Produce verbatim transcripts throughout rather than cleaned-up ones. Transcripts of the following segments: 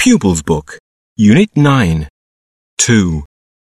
Pupils Book, Unit nine, two.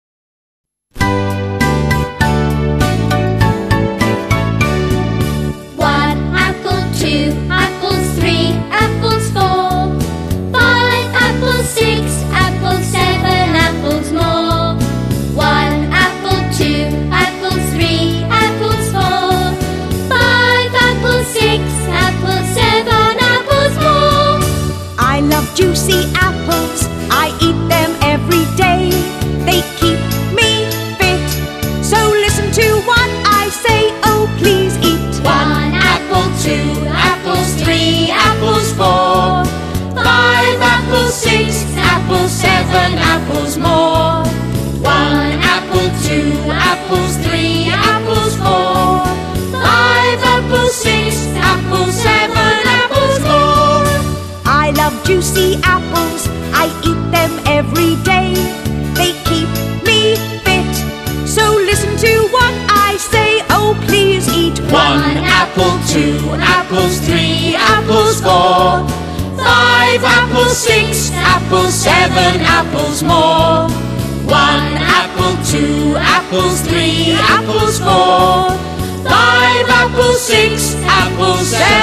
One apple, two apples, three apples, four, five apples, six apples, seven apples more. One apple, two apples, three apples, four, five apples, six apples, seven apples more. I love juicy apples, I eat them every day. They keep me fit, so listen to what I say, oh please eat. One apple, two apples, three apples, four, five apples, six apples, seven apples more. One apple, two apples, three apples, four, five apples, six apples, seven apples more. I love juicy apples, I eat them every day. They keep me fit, so listen to what I say, oh please eat. One apple, two apples, three apples, four, five apples, six apples, seven apples more. One apple, two apples, three apples, four, five apples, six apples, seven